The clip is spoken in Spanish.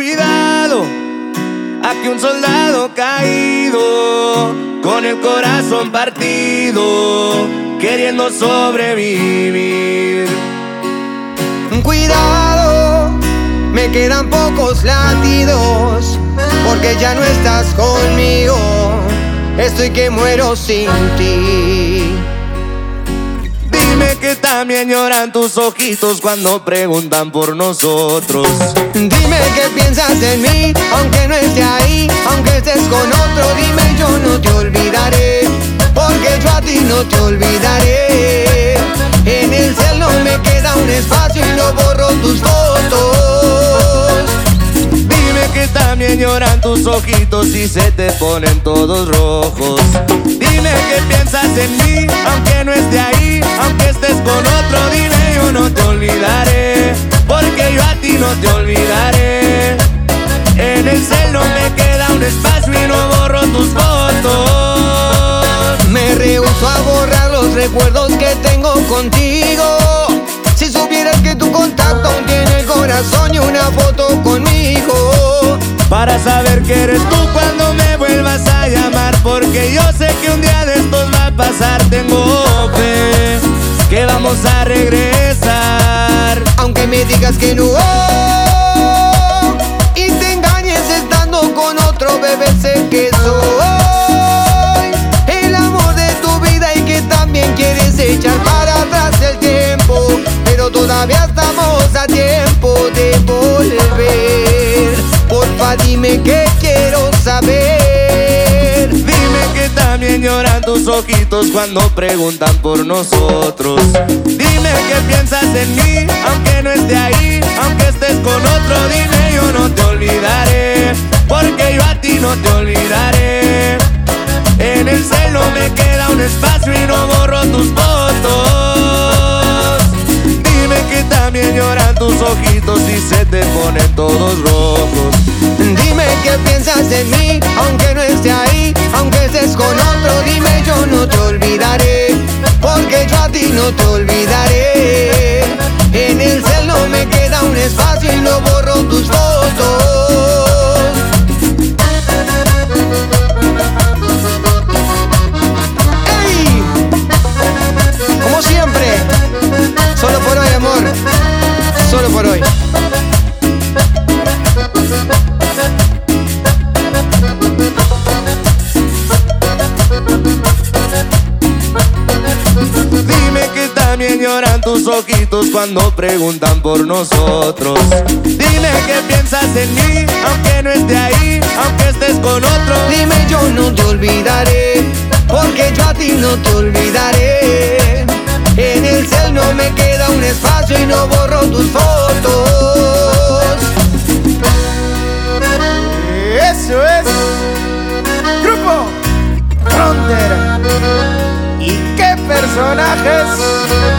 Cuidado, aquí un soldado caído, con el corazón partido, queriendo sobrevivir. Cuidado, me quedan pocos latidos, porque ya no estás conmigo, estoy que muero sin ti. Dime que también lloran tus ojitos cuando preguntan por nosotros. Dime que piensas en mí, aunque no esté ahí, aunque estés con otro. Dime, yo no te olvidaré, porque yo a ti no te olvidaré. En el cielo me queda un espacio y no borro tus fotos. Dime que también lloran tus ojitos y se te ponen todos rojos. Dime que piensas en mí, aunque no esté ahí, aunque estés con otro. Dime, yo no te olvidaré, porque yo a ti no te olvidaré. En el cielo me queda un espacio y no borro tus fotos. Me rehúso a borrar los recuerdos que tengo contigo. Si supieras que tu contacto aún tiene el corazón y una foto conmigo, para saber que eres tú cuando me vuelvas a llamar, porque yo sé que un día de estos va a pasar. Tengo fe que vamos a regresar, aunque me digas que no, y te engañes estando con otro, bebé, sé que soy el amor de tu vida y que también quieres echar para atrás el tiempo, pero todavía estamos a tiempo de volver. Porfa, dime que quiero saber. Dime que también lloran tus ojitos cuando preguntan por nosotros. Dime que piensas en mí, aunque no esté ahí, aunque estés con otro. Dime, yo no te olvidaré, porque yo a ti no te olvidaré. En el cielo me queda un espacio y no borro tus fotos. Dime que también lloran tus ojitos y se te ponen todos rojos. Dime que piensas en mí, aunque no esté ahí, aunque estés con otro. Dime, yo no te olvidaré, porque yo a ti no te olvidaré. En el cielo me queda un espacio y no borro tus fotos. ¡Ey! Como siempre, solo por hoy, amor, solo por hoy. Dime que también lloran tus ojitos cuando preguntan por nosotros. Dime que piensas en mí, aunque no esté ahí, aunque estés con otro. Dime, yo no te olvidaré, porque yo a ti no te olvidaré. En el cielo me queda un espacio y no borro tus fotos. Eso es Grupo Frontera. ¿Y qué personajes?